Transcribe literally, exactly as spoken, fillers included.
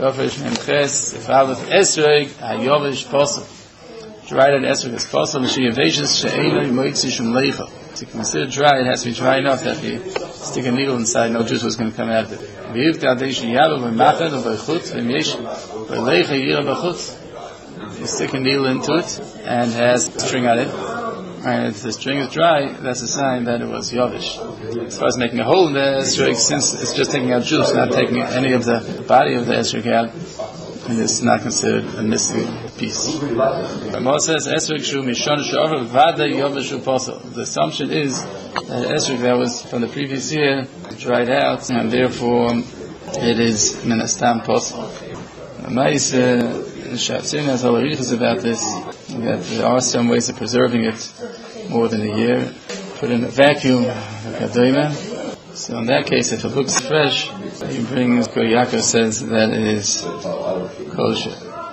Tofesh Memches, if I was Esrog, Hayovish Posel. Dry that Esrog is Posel, and she evasions She'ela Moitzi Shum Leicha. To consider dry, it has to be dry enough that you stick a needle inside, no juice was going to come out of it. V'yiv Ta'adeish Yaba V'machad V'chutz V'mesh V'leicha Yira V'chutz. You stick a needle into it, and has string on it. And if the string is dry, that's a sign that it was Yovish. As far as making a hole in the esrog, since it's just taking out juice, not taking any of the body of the esrog out, and it's not considered a missing piece. Ramah says, esrog shu mishon she'over vada Yovish u'posel. The assumption is that esrog that was from the previous year dried out, and therefore it is minastam posel. Mais Shatzin has halachos about this, that there are some ways of preserving it more than a year. Put in a vacuum, so in that case, if it looks fresh, he brings, Yaakov says that it is kosher.